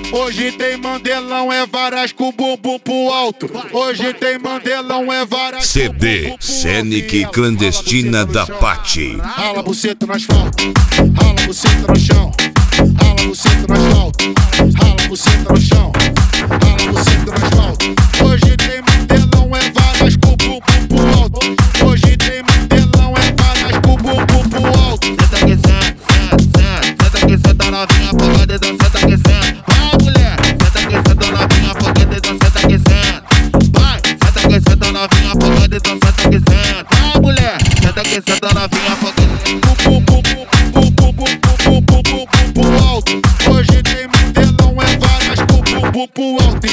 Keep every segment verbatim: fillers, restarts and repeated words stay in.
Hoje tem mandelão, é varas com bumbum pro alto. Hoje tem mandelão, é varas. C D Scenic Clandestina da Pati. Rala buceta no asfalto, rala buceta no chão, rala buceta no asfalto, rala buceta no chão, rala buceta no asfalto. Hoje tem mandelão, é varas com bumbum pro alto. Hoje tem mandelão, é varas com bumbum pro alto. Senta que senta, senta, senta que senta novinha, foca dedão, senta que senta. Vai mulher, senta que senta novinha, foca dedão, senta que senta. Vai, senta que senta novinha, foca dedão, senta que senta. Vai mulher, senta que senta novinha, foca dedão. Bum bum bum bum bum bum bum bum bum bum pro alto. Hoje tem mandelão, é varas com bumbum pro alto.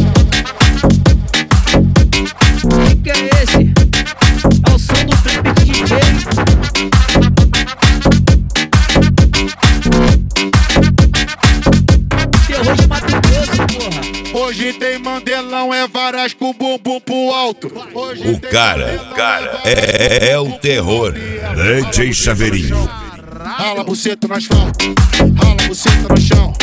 Que que é esse? É o som do Felipe D J. Terror de Mato Grosso, porra. Hoje tem mandelão, é varas com bumbum pro alto. Hoje O cara, cara, é, é o terror. D J Chaveirinho. rala buceta no asfalto, rala buceta no chão,